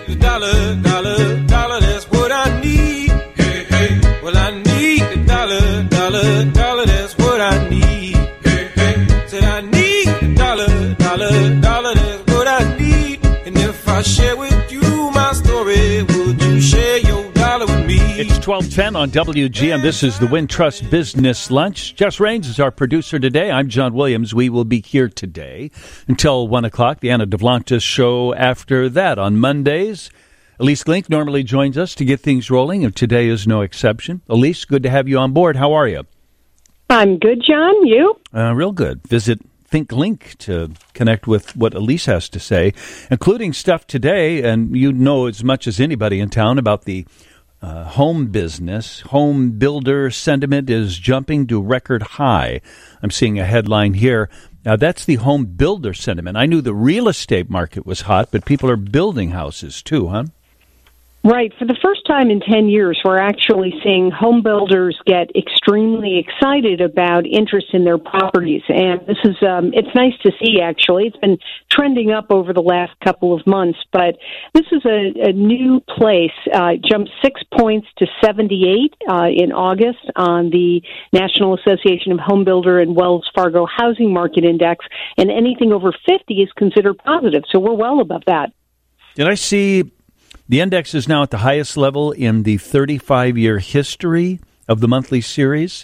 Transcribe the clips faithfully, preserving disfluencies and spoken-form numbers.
the dollar, dollar, dollar, that's what I need. Hey, hey. Well, I need the dollar, dollar, dollar, that's what I need. Hey, hey. Said I need the dollar, dollar, dollar, that's what I need. And if I share with you my story, would you share your dollar with me? It's twelve ten on W G M. This is the Wintrust Business Lunch. Jess Raines is our producer today. I'm John Williams. We will be here today until one o'clock. The Anna Devlantis show after that on Mondays. Elise Glink normally joins us to get things rolling, and today is no exception. Elise, good to have you on board. How are you? I'm good, John. You? Uh, real good. Visit ThinkLink to connect with what Elise has to say, including stuff today, and you know as much as anybody in town about the uh, home business. Home builder sentiment is jumping to record high. I'm seeing a headline here. Now, that's the home builder sentiment. I knew the real estate market was hot, but people are building houses too, huh? Right. For the first time in ten years, we're actually seeing home builders get extremely excited about interest in their properties. And this is, um, it's nice to see, actually. It's been trending up over the last couple of months, but this is a, a new place. Uh, it jumped six points to seventy-eight uh, in August on the National Association of Home Builder and Wells Fargo Housing Market Index, and anything over fifty is considered positive. So we're well above that. Did I see... The index is now at the highest level in the thirty-five-year history of the monthly series?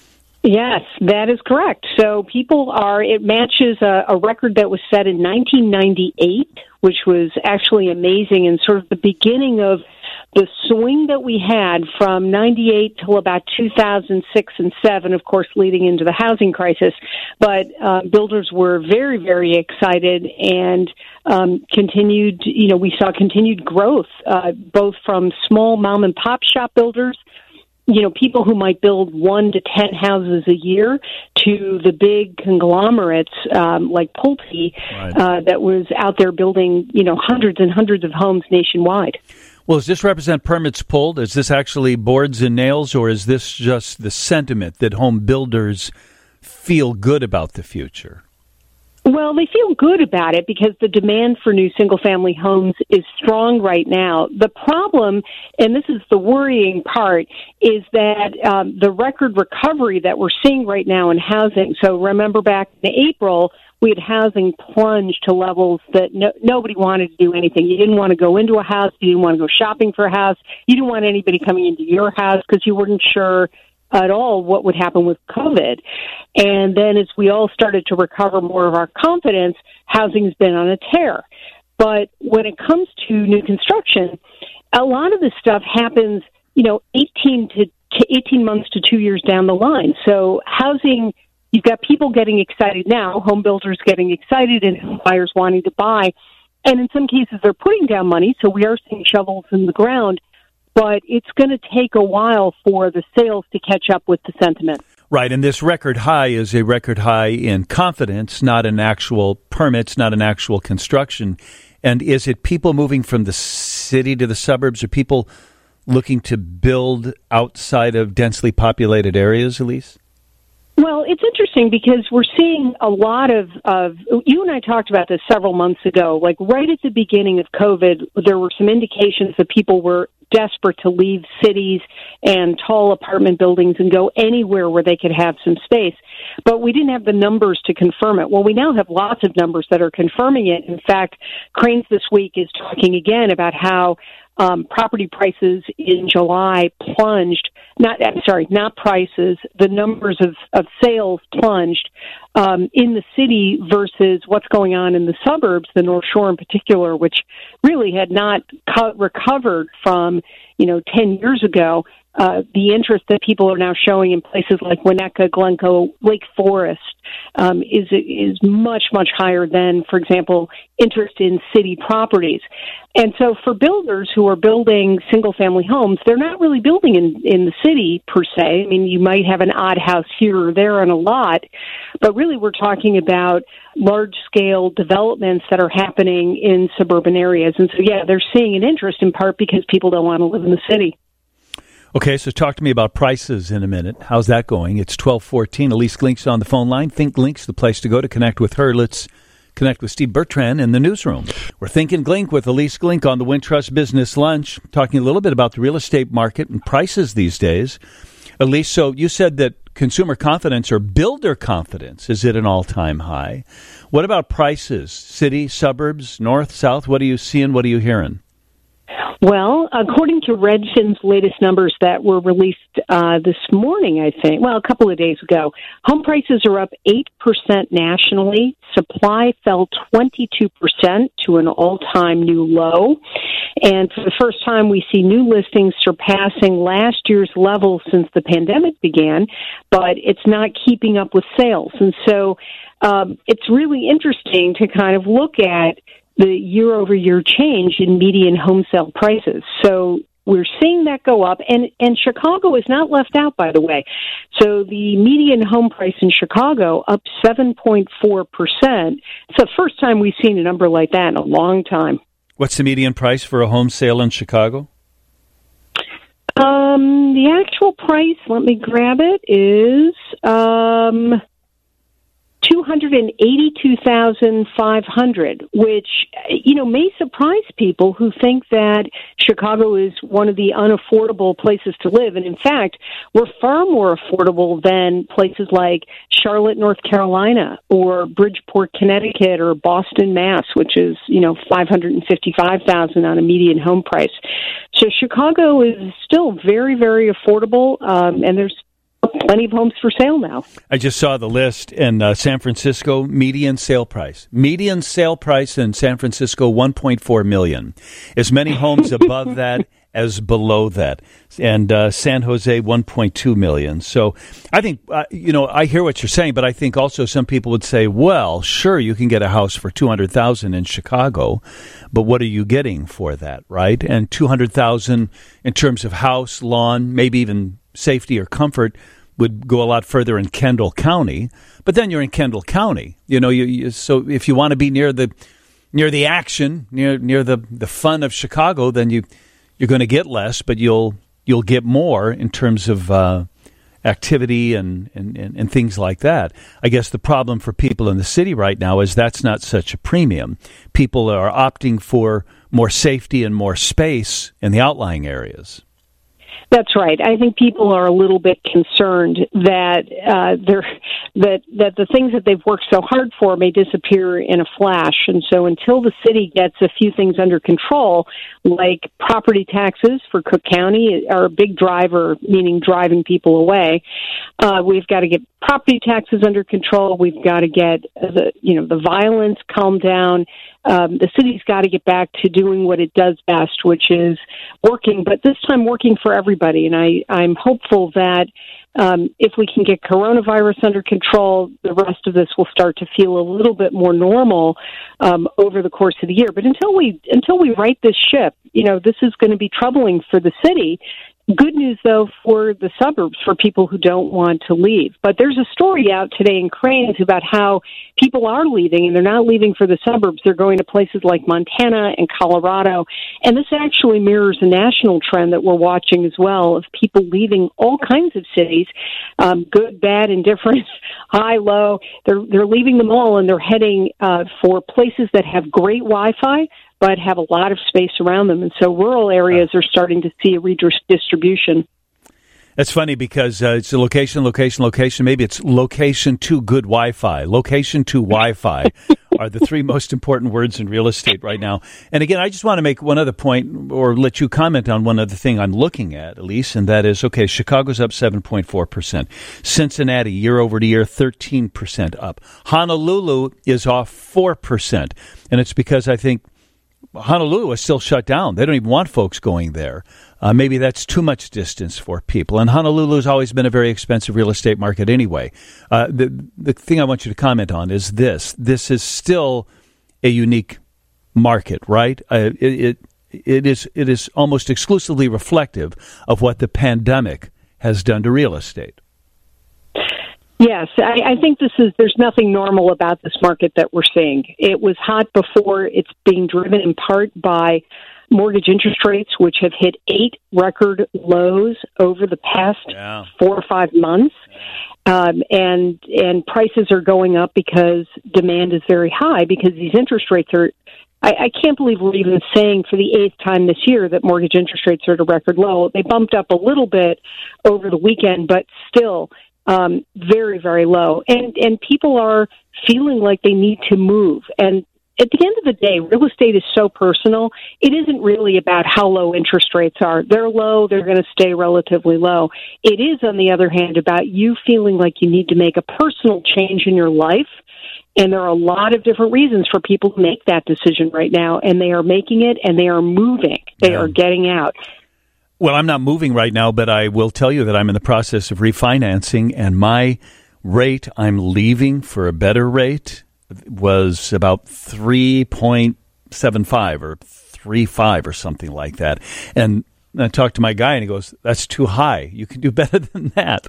Yes, that is correct. So people are, it matches a, a record that was set in nineteen ninety-eight, which was actually amazing and sort of the beginning of the swing that we had from ninety-eight till about two thousand six and seven, of course, leading into the housing crisis. But uh, builders were very, very excited and um, continued, you know, we saw continued growth, uh, both from small mom and pop shop builders, you know, people who might build one to ten houses a year, to the big conglomerates um, like Pulte, right. uh, that was out there building, you know, hundreds and hundreds of homes nationwide. Well, does this represent permits pulled? Is this actually boards and nails, or is this just the sentiment that home builders feel good about the future? Well, they feel good about it because the demand for new single-family homes is strong right now. The problem, and this is the worrying part, is that um, the record recovery that we're seeing right now in housing. So remember back in April, we had housing plunge to levels that no, nobody wanted to do anything. You didn't want to go into a house. You didn't want to go shopping for a house. You didn't want anybody coming into your house because you weren't sure at all what would happen with COVID. And then as we all started to recover more of our confidence, housing's been on a tear. But when it comes to new construction, a lot of this stuff happens, you know, eighteen to eighteen months to two years down the line. So housing, you've got people getting excited now, home builders getting excited, and buyers wanting to buy. And in some cases, they're putting down money, so we are seeing shovels in the ground. But it's going to take a while for the sales to catch up with the sentiment. Right, and this record high is a record high in confidence, not in actual permits, not in actual construction. And is it people moving from the city to the suburbs, or people looking to build outside of densely populated areas, Elise? Well, it's interesting because we're seeing a lot of, of, you and I talked about this several months ago, like right at the beginning of COVID, there were some indications that people were desperate to leave cities and tall apartment buildings and go anywhere where they could have some space. But we didn't have the numbers to confirm it. Well, we now have lots of numbers that are confirming it. In fact, Crain's this week is talking again about how Um, property prices in July plunged, not, I'm sorry, not prices, the numbers of, of sales plunged um, in the city versus what's going on in the suburbs, the North Shore in particular, which really had not co- recovered from, you know, ten years ago. Uh, the interest that people are now showing in places like Winnetka, Glencoe, Lake Forest um, is is much, much higher than, for example, interest in city properties. And so for builders who are building single-family homes, they're not really building in, in the city per se. I mean, you might have an odd house here or there on a lot, but really we're talking about large-scale developments that are happening in suburban areas. And so, yeah, they're seeing an interest in part because people don't want to live in the city. Okay, so talk to me about prices in a minute. How's that going? It's twelve fourteen. Elise Glink's on the phone line. ThinkLink's the place to go to connect with her. Let's connect with Steve Bertrand in the newsroom. We're thinking Glink with Elise Glink on the Wintrust Business Lunch, talking a little bit about the real estate market and prices these days. Elise, so you said that consumer confidence or builder confidence is at an all-time high. What about prices? City, suburbs, north, south? What are you seeing? What are you hearing? Well, according to Redfin's latest numbers that were released uh, this morning, I think, well, a couple of days ago, home prices are up eight percent nationally. Supply fell twenty-two percent to an all-time new low. And for the first time, we see new listings surpassing last year's level since the pandemic began, but it's not keeping up with sales. And so um, it's really interesting to kind of look at the year-over-year change in median home sale prices. So we're seeing that go up, and, and Chicago is not left out, by the way. So the median home price in Chicago up seven point four percent. It's the first time we've seen a number like that in a long time. What's the median price for a home sale in Chicago? Um, the actual price, let me grab it, is um, two hundred eighty-two thousand five hundred dollars, which, you know, may surprise people who think that Chicago is one of the unaffordable places to live. And in fact, we're far more affordable than places like Charlotte, North Carolina, or Bridgeport, Connecticut, or Boston, Mass, which is, you know, five hundred fifty-five thousand dollars on a median home price. So Chicago is still very, very affordable, um, and there's plenty of homes for sale now. I just saw the list in uh, San Francisco, median sale price. Median sale price in San Francisco, one point four million dollars. As many homes above that as below that. And uh, San Jose, one point two million dollars. So I think, uh, you know, I hear what you're saying, but I think also some people would say, well, sure, you can get a house for two hundred thousand dollars in Chicago, but what are you getting for that, right? And two hundred thousand dollars in terms of house, lawn, maybe even safety or comfort would go a lot further in Kendall County, but then you're in Kendall County. You know, you, you so if you want to be near the near the action, near near the, the fun of Chicago, then you you're going to get less, but you'll you'll get more in terms of uh, activity and, and, and, and things like that. I guess the problem for people in the city right now is that's not such a premium. People are opting for more safety and more space in the outlying areas. That's right. I think people are a little bit concerned that uh, they're, that that the things that they've worked so hard for may disappear in a flash. And so until the city gets a few things under control, like property taxes for Cook County are a big driver, meaning driving people away. Uh, we've got to get property taxes under control. We've got to get the you know the violence calmed down. Um, the city's got to get back to doing what it does best, which is working, but this time working for everybody. And I, I'm hopeful that um, if we can get coronavirus under control, the rest of this will start to feel a little bit more normal um, over the course of the year. But until we until we right this ship, you know, this is going to be troubling for the city. Good news, though, for the suburbs, for people who don't want to leave. But there's a story out today in Crain's about how people are leaving, and they're not leaving for the suburbs. They're going to places like Montana and Colorado. And this actually mirrors a national trend that we're watching as well, of people leaving all kinds of cities, um, good, bad, indifferent, high, low. They're, they're leaving them all, and they're heading uh, for places that have great Wi-Fi, but have a lot of space around them. And so rural areas are starting to see a redistribution. That's funny because uh, it's a location, location, location. Maybe it's location to good Wi-Fi. Location to Wi-Fi are the three most important words in real estate right now. And again, I just want to make one other point or let you comment on one other thing I'm looking at, Elise, and that is, okay, Chicago's up seven point four percent. Cincinnati, year over year, thirteen percent up. Honolulu is off four percent. And it's because I think Honolulu is still shut down. They don't even want folks going there. Uh, maybe that's too much distance for people. And Honolulu has always been a very expensive real estate market anyway. Uh, the the thing I want you to comment on is this. This is still a unique market, right? Uh, it, it it is it is almost exclusively reflective of what the pandemic has done to real estate. Yes, I, I think this is, there's nothing normal about this market that we're seeing. It was hot before. It's being driven in part by mortgage interest rates, which have hit eight record lows over the past yeah. four or five months. Um, and and prices are going up because demand is very high because these interest rates are. I, I can't believe we're even saying for the eighth time this year that mortgage interest rates are at a record low. They bumped up a little bit over the weekend, but still um, very very low. And and people are feeling like they need to move. And at the end of the day, real estate is so personal. It isn't really about how low interest rates are. They're low. They're going to stay relatively low. It is, on the other hand, about you feeling like you need to make a personal change in your life. And there are a lot of different reasons for people to make that decision right now. And they are making it, and they are moving. They yeah. are getting out. Well, I'm not moving right now, but I will tell you that I'm in the process of refinancing, and my rate I'm leaving for a better rate was about three point seven five or three point five or something like that. And I talked to my guy, and he goes, that's too high. You can do better than that.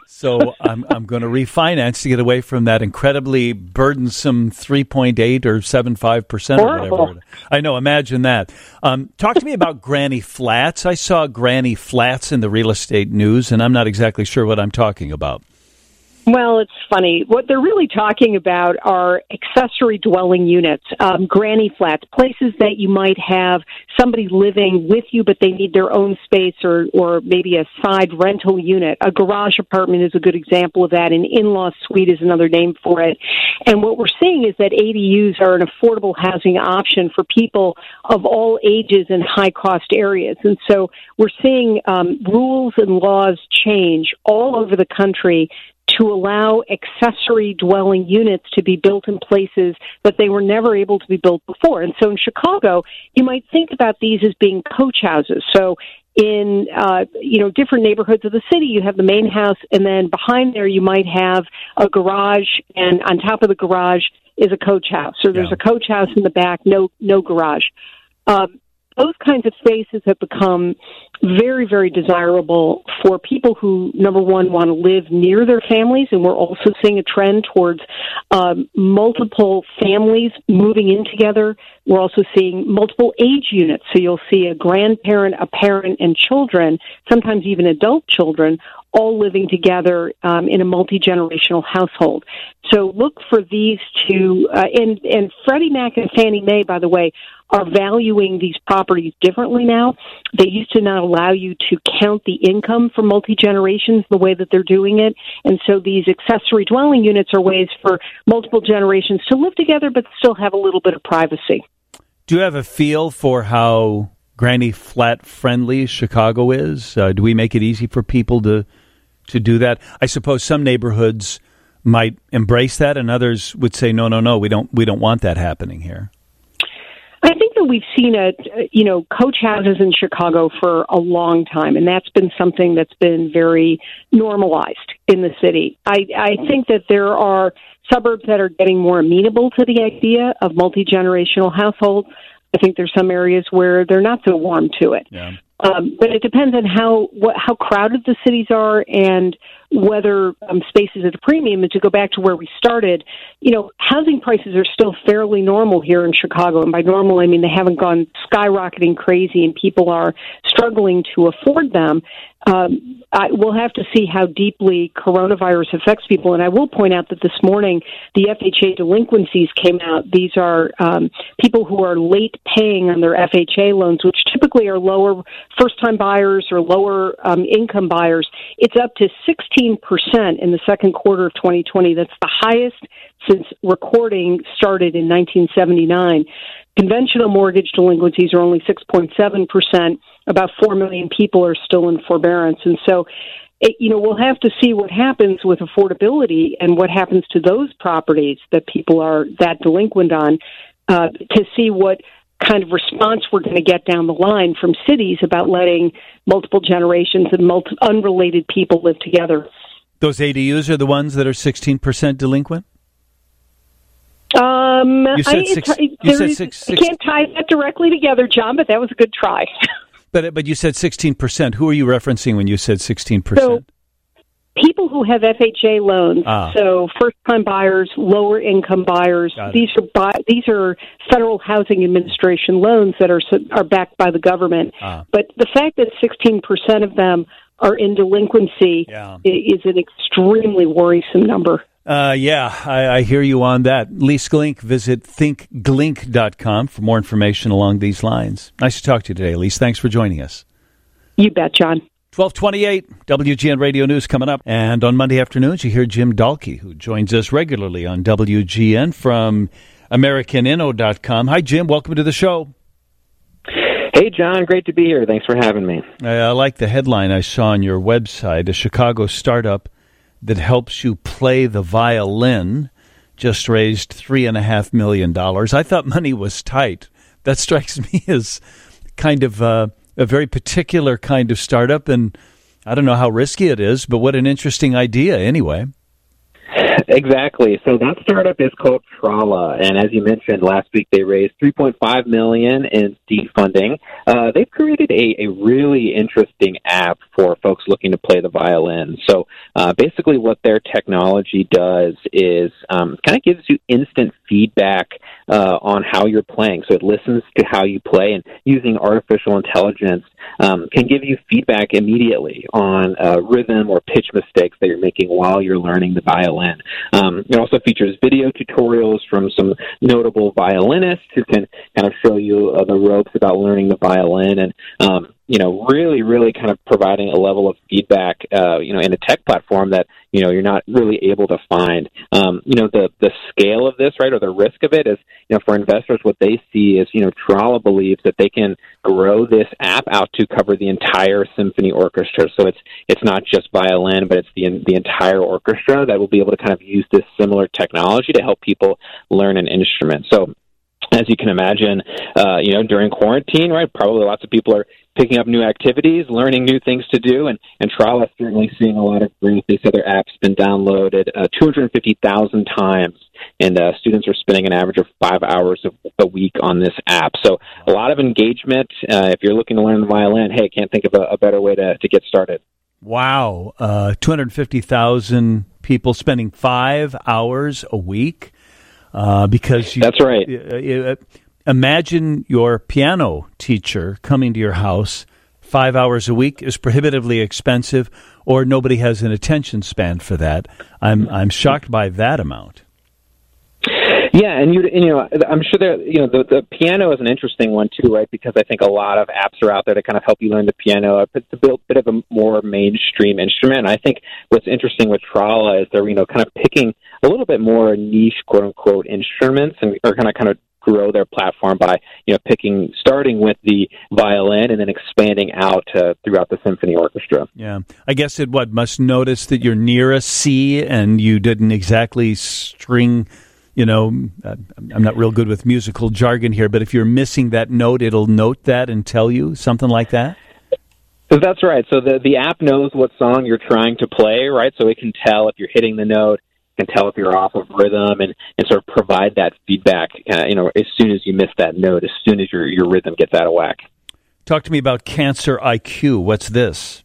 So I'm I'm going to refinance to get away from that incredibly burdensome three point eight or seven point five percent or whatever. I know, imagine that. Um, talk to me about Granny Flats. I saw Granny Flats in the real estate news, and I'm not exactly sure what I'm talking about. Well, it's funny. What they're really talking about are accessory dwelling units, um, granny flats, places that you might have somebody living with you, but they need their own space or, or maybe a side rental unit. A garage apartment is a good example of that. An in-law suite is another name for it. And what we're seeing is that A D Us are an affordable housing option for people of all ages in high-cost areas. And so we're seeing um, rules and laws change all over the country to allow accessory dwelling units to be built in places that they were never able to be built before. And so in Chicago, you might think about these as being coach houses. So in, uh, you know, different neighborhoods of the city, you have the main house, and then behind there you might have a garage, and on top of the garage is a coach house. So there's yeah. a coach house in the back, no, no garage. Um, Those kinds of spaces have become very, very desirable for people who, number one, want to live near their families, and we're also seeing a trend towards um, multiple families moving in together. We're also seeing multiple age units, so you'll see a grandparent, a parent, and children, sometimes even adult children, all living together um, in a multi-generational household. So look for these two, uh, and, and Freddie Mac and Fannie Mae, by the way, are valuing these properties differently now. They used to not allow you to count the income for multi-generations the way that they're doing it. And so these accessory dwelling units are ways for multiple generations to live together but still have a little bit of privacy. Do you have a feel for how Granny Flat friendly Chicago is? Uh, do we make it easy for people to to do that? I suppose some neighborhoods might embrace that, and others would say, no, no, no, we don't we don't want that happening here. I think that we've seen a, you know, coach houses in Chicago for a long time, and that's been something that's been very normalized in the city. I, I think that there are suburbs that are getting more amenable to the idea of multi-generational households. I think there's some areas where they're not so warm to it. Yeah. Um, but it depends on how what, how crowded the cities are and whether um, space is at a premium. And to go back to where we started, you know, housing prices are still fairly normal here in Chicago. And by normal, I mean they haven't gone skyrocketing crazy and people are struggling to afford them. Um, I, we'll have to see how deeply coronavirus affects people. And I will point out that this morning, the F H A delinquencies came out. These are um, people who are late paying on their F H A loans, which typically are lower first-time buyers or lower um, income buyers. It's up to sixteen percent in the second quarter of twenty twenty. That's the highest since recording started in nineteen seventy-nine. Conventional mortgage delinquencies are only six point seven percent. About four million people are still in forbearance. And so, it, you know, we'll have to see what happens with affordability and what happens to those properties that people are that delinquent on uh, to see what kind of response we're going to get down the line from cities about letting multiple generations and multi- unrelated people live together. Those A D Us are the ones that are sixteen percent delinquent? Um, you said I, six, I, you said six, six, I can't tie that directly together, John, but that was a good try. But but you said sixteen percent. Who are you referencing when you said sixteen percent? So people who have F H A loans, ah. so first-time buyers, lower-income buyers, these are buy, these are Federal Housing Administration loans that are are backed by the government. Ah. But the fact that sixteen percent of them are in delinquency yeah. is an extremely worrisome number. Uh, yeah, I, I hear you on that. Lise Glink, visit think glink dot com for more information along these lines. Nice to talk to you today, Lise. Thanks for joining us. You bet, John. twelve twenty-eight, W G N Radio News coming up. And on Monday afternoons, you hear Jim Dahlke, who joins us regularly on W G N from American Inno dot com. Hi, Jim. Welcome to the show. Hey, John. Great to be here. Thanks for having me. I, I like the headline I saw on your website, a Chicago startup that helps you play the violin just raised three and a half million dollars. I thought money was tight. That strikes me as kind of uh, a very particular kind of startup, and I don't know how risky it is, but what an interesting idea anyway. Exactly. So that startup is called Trala, and as you mentioned, last week they raised three point five million dollars in seed funding. Uh, they've created a, a really interesting app for folks looking to play the violin. So uh, basically what their technology does is um, kind of gives you instant feedback uh, on how you're playing. So it listens to how you play, and using artificial intelligence um, can give you feedback immediately on uh, rhythm or pitch mistakes that you're making while you're learning the violin. Um, it also features video tutorials from some notable violinists who can kind of show you uh, the ropes about learning the violin, and um, you know, really, really kind of providing a level of feedback, uh, you know, in a tech platform that, you know, you're not really able to find. Um, you know, the the scale of this, right, or the risk of it is, you know, for investors, what they see is, you know, Trala believes that they can grow this app out to cover the entire symphony orchestra. So it's it's not just violin, but it's the the entire orchestra that will be able to kind of use this similar technology to help people learn an instrument. So as you can imagine, uh, you know, during quarantine, right, probably lots of people are picking up new activities, learning new things to do, and, and Trala is certainly seeing a lot of growth. They said their app's been downloaded uh, two hundred fifty thousand times, and uh, students are spending an average of five hours a, a week on this app. So a lot of engagement. Uh, if you're looking to learn the violin, hey, can't think of a, a better way to, to get started. Wow, uh, two hundred fifty thousand people spending five hours a week. Uh, because you, That's right. Uh, uh, imagine your piano teacher coming to your house five hours a week is prohibitively expensive, or nobody has an attention span for that. I'm I'm shocked by that amount. Yeah, and you you know I'm sure that you know the the piano is an interesting one too, right? Because I think a lot of apps are out there to kind of help you learn the piano. It's a bit, bit of a more mainstream instrument. And I think what's interesting with Trala is they're you know kind of picking a little bit more niche, quote unquote, instruments, and are kind of kind of grow their platform by you know picking starting with the violin and then expanding out uh, throughout the symphony orchestra. Yeah, I guess it what must notice that you're near a C and you didn't exactly string. You know, I'm not real good with musical jargon here, but if you're missing that note, it'll note that and tell you something like that? That's right. So the the app knows what song you're trying to play, right? So it can tell if you're hitting the note, it can tell if you're off of rhythm, and, and sort of provide that feedback, uh, you know, as soon as you miss that note, as soon as your, your rhythm gets out of whack. Talk to me about Cancer I Q. What's this?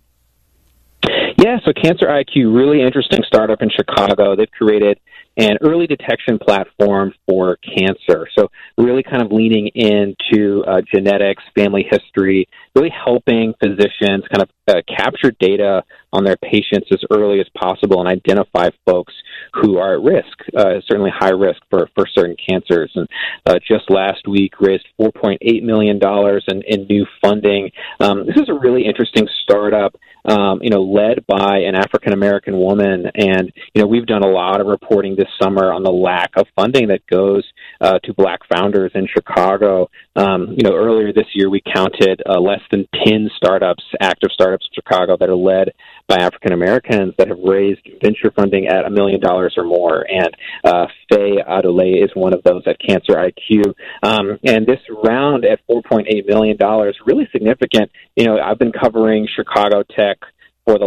Yeah, so Cancer I Q, really interesting startup in Chicago. They've created an early detection platform for cancer. So really kind of leaning into uh, genetics, family history, really helping physicians kind of uh, capture data on their patients as early as possible and identify folks who are at risk, uh, certainly high risk for, for certain cancers. And uh, just last week raised four point eight million dollars in, in new funding. Um, this is a really interesting startup, um, you know, led by an African-American woman. And, you know, we've done a lot of reporting this summer on the lack of funding that goes uh, to black founders in Chicago. Um, you know, earlier this year we counted uh, less than ten startups, active startups in Chicago that are led by African Americans that have raised venture funding at a million dollars or more. And uh, Faye Adole is one of those at Cancer I Q. Um, and this round at four point eight million dollars, really significant. You know, I've been covering Chicago tech for the last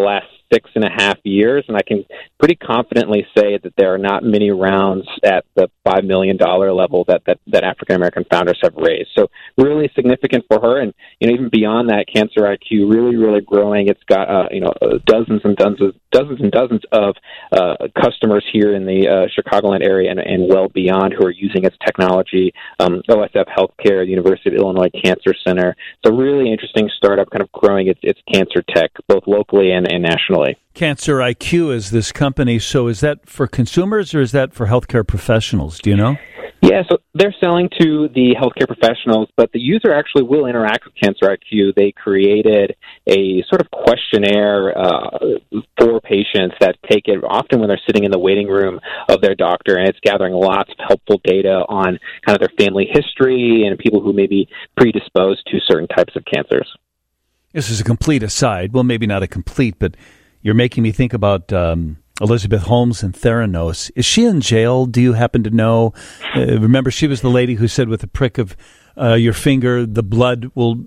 six and a half years, and I can pretty confidently say that there are not many rounds at the five million dollars level that, that, that African-American founders have raised. So really significant for her, and you know, even beyond that, Cancer I Q really, really growing. It's got uh, you know dozens and dozens, dozens and dozens of uh, customers here in the uh, Chicagoland area and, and well beyond who are using its technology. Um, O S F Healthcare, University of Illinois Cancer Center. It's a really interesting startup, kind of growing its its cancer tech both locally and, and nationally. Cancer I Q is this company. So is that for consumers or is that for healthcare professionals? Do you know? Yeah, so they're selling to the healthcare professionals, but the user actually will interact with Cancer I Q. They created a sort of questionnaire uh, for patients that take it often when they're sitting in the waiting room of their doctor, and it's gathering lots of helpful data on kind of their family history and people who may be predisposed to certain types of cancers. This is a complete aside. Well, maybe not a complete, but you're making me think about um, Elizabeth Holmes and Theranos. Is she in jail? Do you happen to know? Uh, remember, she was the lady who said with a prick of uh, your finger, the blood will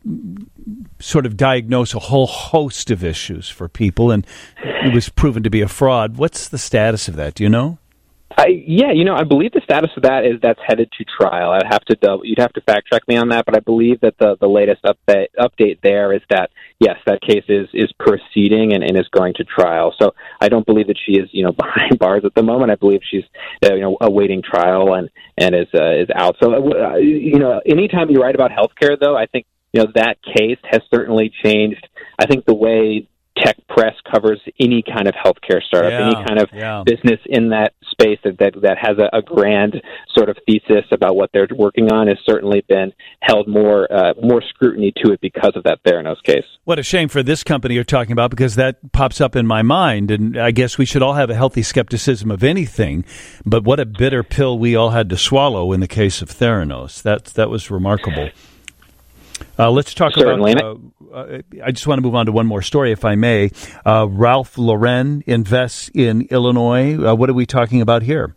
sort of diagnose a whole host of issues for people, and it was proven to be a fraud. What's the status of that? Do you know? I, yeah, you know, I believe the status of that is that's headed to trial. I'd have to double, you'd have to fact check me on that, but I believe that the, the latest update update there is that yes, that case is, is proceeding and, and is going to trial. So I don't believe that she is, you know, behind bars at the moment. I believe she's, uh, you know, awaiting trial and and is uh, is out. So uh, you know, anytime you write about healthcare, though, I think you know that case has certainly changed. I think the way tech press covers any kind of healthcare startup, yeah, any kind of yeah. business in that space that that, that has a, a grand sort of thesis about what they're working on has certainly been held more uh, more scrutiny to it because of that Theranos case. What a shame for this company you're talking about, because that pops up in my mind, and I guess we should all have a healthy skepticism of anything, but what a bitter pill we all had to swallow in the case of Theranos. That, that was remarkable. Uh, let's talk Certainly. about, uh, uh, I just want to move on to one more story, if I may. Uh, Ralph Lauren invests in Illinois. Uh, what are we talking about here?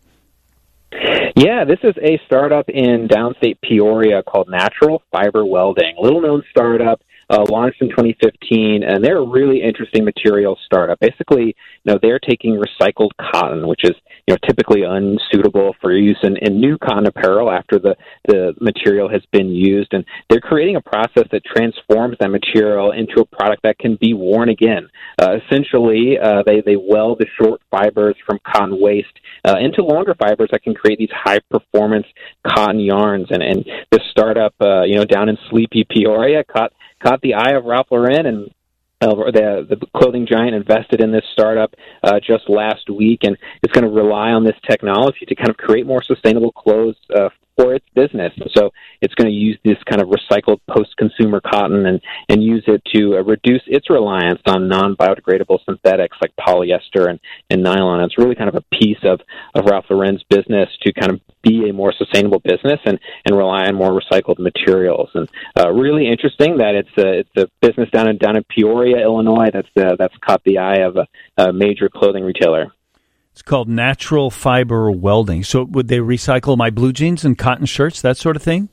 Yeah, this is a startup in downstate Peoria called Natural Fiber Welding. Little-known startup. Uh, launched in twenty fifteen, and they're a really interesting material startup. Basically, you know, they're taking recycled cotton, which is, you know, typically unsuitable for use in, in new cotton apparel after the, the material has been used, and they're creating a process that transforms that material into a product that can be worn again. Uh, essentially, uh, they, they weld the short fibers from cotton waste uh, into longer fibers that can create these high-performance cotton yarns, and, and this startup, uh, you know, down in sleepy Peoria caught caught the eye of Ralph Lauren, and uh, the, the clothing giant invested in this startup uh, just last week, and it's going to rely on this technology to kind of create more sustainable clothes uh, for its business. So it's going to use this kind of recycled post-consumer cotton and, and use it to uh, reduce its reliance on non-biodegradable synthetics like polyester and, and nylon. It's really kind of a piece of, of Ralph Lauren's business to kind of be a more sustainable business and, and rely on more recycled materials. And uh, really interesting that it's a, it's a business down in, down in Peoria, Illinois, that's, uh, that's caught the eye of a, a major clothing retailer. It's called Natural Fiber Welding. So would they recycle my blue jeans and cotton shirts, that sort of thing?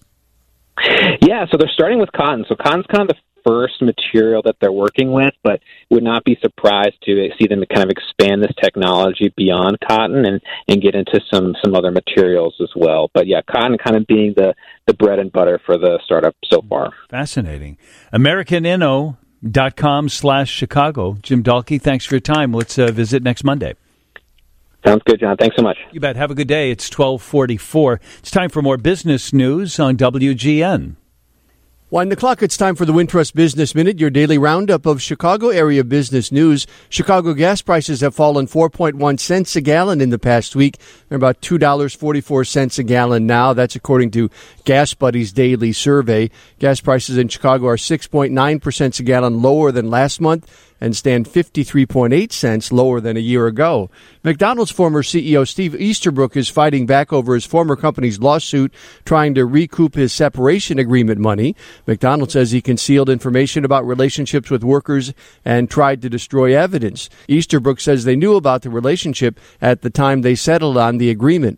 Yeah, so they're starting with cotton. So cotton's kind of the first material that they're working with, but would not be surprised to see them kind of expand this technology beyond cotton and, and get into some, some other materials as well. But yeah, cotton kind of being the, the bread and butter for the startup so far. Fascinating. American Inno dot com slash Chicago. Jim Dahlke, thanks for your time. Let's uh, visit next Monday. Sounds good, John. Thanks so much. You bet. Have a good day. It's twelve forty-four. It's time for more business news on W G N. One o'clock, it's time for the Wintrust Business Minute, your daily roundup of Chicago area business news. Chicago gas prices have fallen four point one cents a gallon in the past week. They're about two dollars and forty-four cents a gallon now. That's according to Gas Buddy's daily survey. Gas prices in Chicago are six point nine percent a gallon lower than last month and stand fifty-three point eight cents lower than a year ago. McDonald's former C E O Steve Easterbrook is fighting back over his former company's lawsuit, trying to recoup his separation agreement money. McDonald's says he concealed information about relationships with workers and tried to destroy evidence. Easterbrook says they knew about the relationship at the time they settled on the agreement.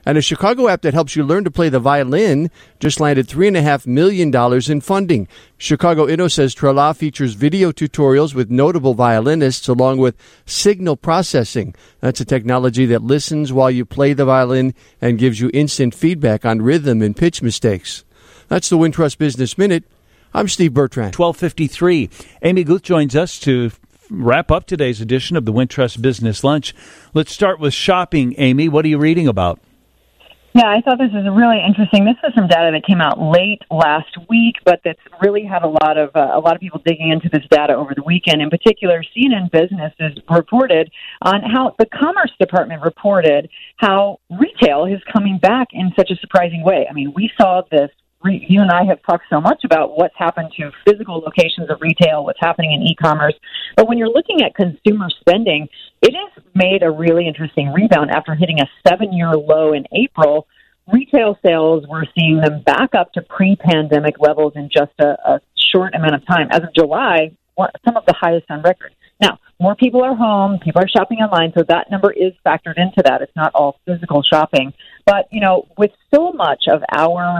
And a Chicago app that helps you learn to play the violin just landed three point five million dollars in funding. Chicago Inno says Trala features video tutorials with notable violinists along with signal processing. That's a technology that listens while you play the violin and gives you instant feedback on rhythm and pitch mistakes. That's the Wintrust Business Minute. I'm Steve Bertrand. twelve fifty-three. Amy Guth joins us to wrap up today's edition of the Wintrust Business Lunch. Let's start with shopping. Amy, what are you reading about? Yeah, I thought this was really interesting. This is some data that came out late last week, but that's really had a lot of uh, a lot of people digging into this data over the weekend. In particular, C N N Business has reported on how the Commerce Department reported how retail is coming back in such a surprising way. I mean, we saw this. You and I have talked so much about what's happened to physical locations of retail, what's happening in e-commerce. But when you're looking at consumer spending, it has made a really interesting rebound after hitting a seven-year low in April. Retail sales, we're seeing them back up to pre-pandemic levels in just a, a short amount of time. As of July, some of the highest on record. Now, more people are home, people are shopping online, so that number is factored into that. It's not all physical shopping. But, you know, with so much of our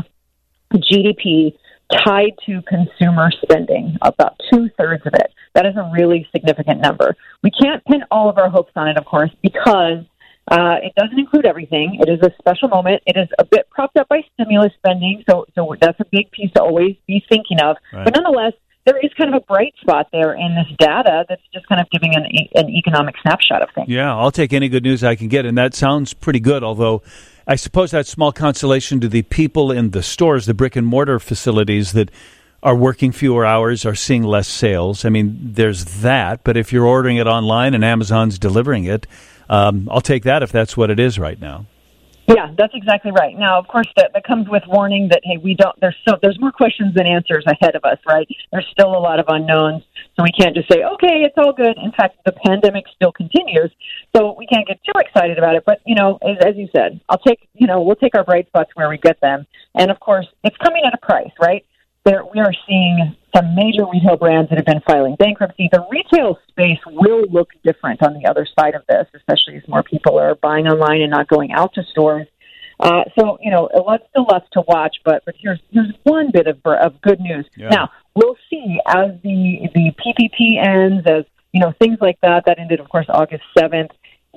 G D P tied to consumer spending, about two-thirds of it. That is a really significant number. We can't pin all of our hopes on it, of course, because uh, it doesn't include everything. It is a special moment. It is a bit propped up by stimulus spending, so so that's a big piece to always be thinking of. Right. But nonetheless, there is kind of a bright spot there in this data that's just kind of giving an, an economic snapshot of things. Yeah, I'll take any good news I can get, and that sounds pretty good, although I suppose that's small consolation to the people in the stores, the brick-and-mortar facilities that are working fewer hours, are seeing less sales. I mean, there's that, but if you're ordering it online and Amazon's delivering it, um, I'll take that if that's what it is right now. Yeah, that's exactly right. Now, of course, that, that comes with warning that, hey, we don't. There's so there's more questions than answers ahead of us, right? There's still a lot of unknowns, so we can't just say, okay, it's all good. In fact, the pandemic still continues, so we can't get too excited about it. But you know, as, as you said, I'll take you know we'll take our bright spots where we get them, and of course, it's coming at a price, right? There, we are seeing some major retail brands that have been filing bankruptcy. The retail space will look different on the other side of this, especially as more people are buying online and not going out to stores. Uh, so, you know, a lot, still left to watch, but, but here's here's one bit of of good news. Yeah. Now, we'll see as the, the P P P ends, as, you know, things like that. That ended, of course, August seventh.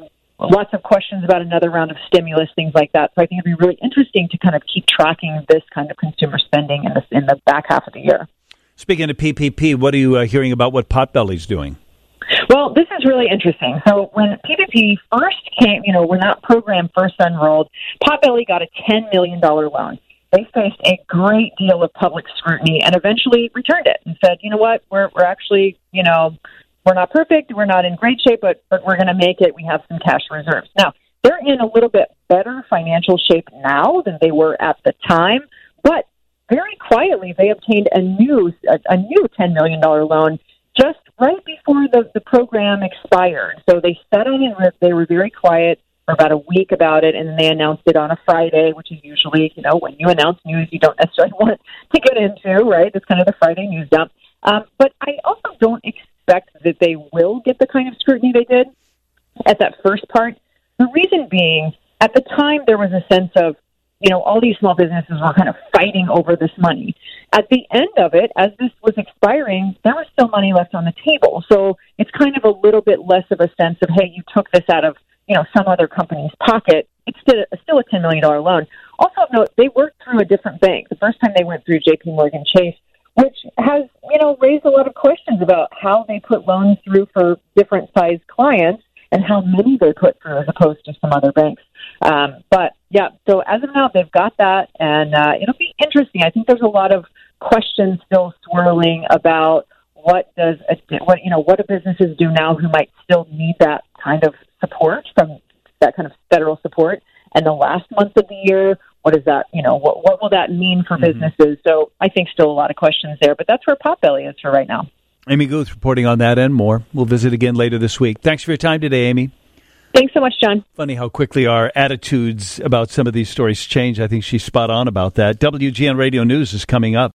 Lots of questions about another round of stimulus, things like that. So I think it'd be really interesting to kind of keep tracking this kind of consumer spending in the, in the back half of the year. Speaking of P P P, what are you uh, hearing about what Potbelly's doing? Well, this is really interesting. So when P P P first came, you know, when that program first unrolled, Potbelly got a ten million dollars loan. They faced a great deal of public scrutiny and eventually returned it and said, you know what, we're we're actually, you know, we're not perfect, we're not in great shape, but, but we're going to make it. We have some cash reserves. Now, they're in a little bit better financial shape now than they were at the time, but very quietly they obtained a new a, a new ten million dollars loan just right before the, the program expired. So they sat on it, they were very quiet for about a week about it, and then they announced it on a Friday, which is usually, you know, when you announce news you don't necessarily want to get into, right? It's kind of the Friday news dump. Um, but I also don't expect that they will get the kind of scrutiny they did at that first part. The reason being, at the time, there was a sense of, you know, all these small businesses were kind of fighting over this money. At the end of it, as this was expiring, there was still money left on the table. So it's kind of a little bit less of a sense of, hey, you took this out of, you know, some other company's pocket. It's still, still a ten million dollars loan. Also note, they worked through a different bank. The first time they went through J P Morgan Chase, which has, you know, raised a lot of questions about how they put loans through for different sized clients and how many they put through as opposed to some other banks. Um, but, yeah, so as of now, they've got that, and uh, it'll be interesting. I think there's a lot of questions still swirling about what does a, what you know what do businesses do now who might still need that kind of support, from that kind of federal support. And the last month of the year, what is that? You know, what what will that mean for mm-hmm. businesses? So I think still a lot of questions there, but that's where Potbelly is for right now. Amy Guth reporting on that and more. We'll visit again later this week. Thanks for your time today, Amy. Thanks so much, John. Funny how quickly our attitudes about some of these stories change. I think she's spot on about that. W G N Radio News is coming up.